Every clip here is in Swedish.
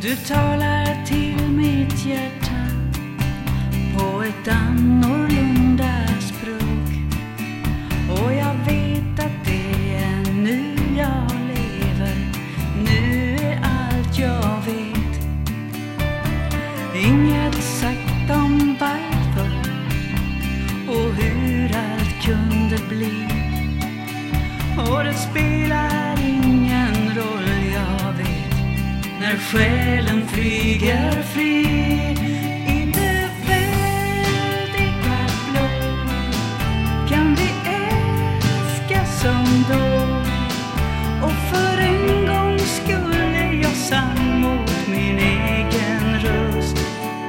Du talar till mitt hjärta på ett annorlunda språk, och jag vet att det är nu jag lever, nu är allt jag vet. Inget sagt om varför och hur allt kunde bli, och det spelar ingen roll, jag vet, när själen flyger fri i det väldiga blå. Kan vi älska som då, och för en gång skulle jag sann mot min egen röst.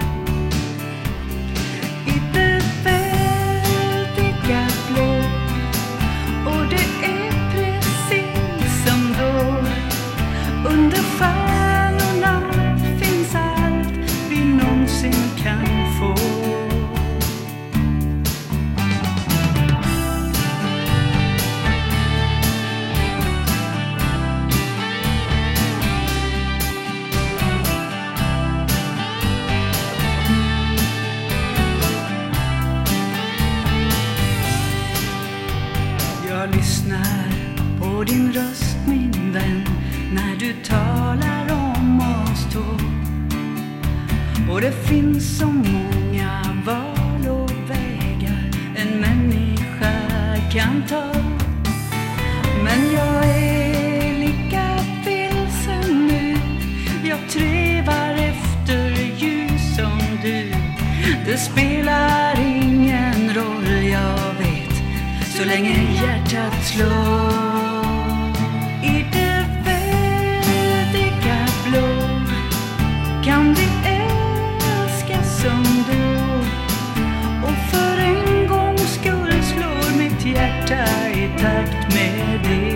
I det väldiga blå, och det är precis som då. Under stjärnorna finns allt vi någonsin kan få. Jag lyssnar på din röst, min vän, när du talar om oss två. Och det finns så många val och vägar en människa kan ta. Men jag är lika vilsen nu, jag trevar efter ljus som du. Det spelar ingen roll, jag vet, så länge hjärtat slår. I det väldiga blå kan vi älska som då, och för en gång skull slår mitt hjärta i takt med det.